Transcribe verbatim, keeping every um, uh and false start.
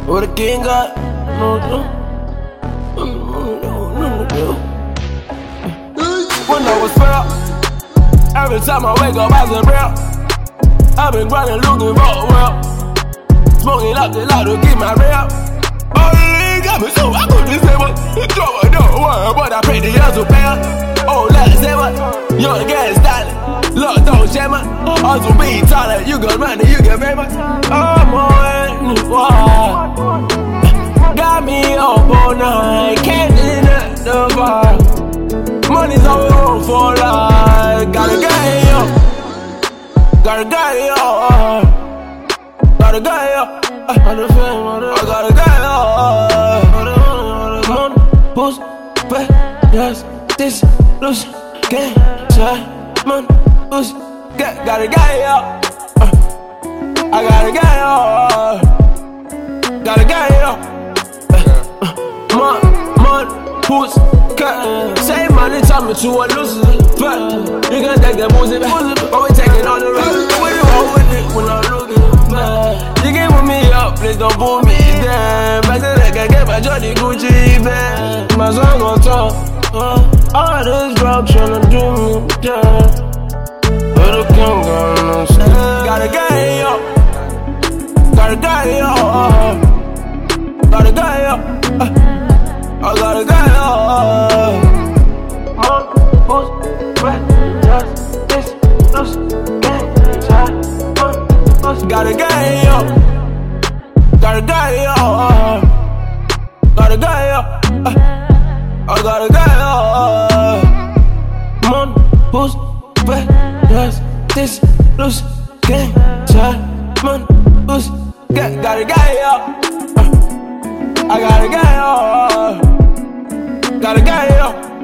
What a king got. No, no. No, no, no, no. When I was felt, every time I wake up, I say, real. I've been grinding, looking for a well. Smoking up the light to keep my real. Oh, you got me so I could disable. Trouble, don't worry, but I pay the years to pay. Oh, let's say what? You're the gas styling. Look, don't shame it. Also be taller. You got money, you get famous. I'm on wow. Got me up all night. Can't deny the vibe. Money's all we want for life. Gotta get it up. Gotta get it up. Gotta get it up. I gotta get it up. Money, push, pay, yes, this, lose, game, try, money, push, get, gotta get it up. I gotta get it up. Gotta get it up. Money, money, push, get, save money, time to a loser. You can take the music back, but we take it on the road. What you want with it when I'm looking back? You get with me up, please don't pull me down. Back to the can get my Johnny Gucci back. My song gon' talk. Uh, all this drugs tryna do me down. But the king gon' know. Gotta get it up. Gotta get it up. Gotta get it up. I gotta get it up. Money, push, breath, just this, loose, gang, try, money, push. Gotta get it up. Gotta get it up. Gotta get it up. I gotta get it up. Money, push, breath, just this, loose, gang, try, money, push. Get, gotta get it up. I gotta get it up. Gotta get it up.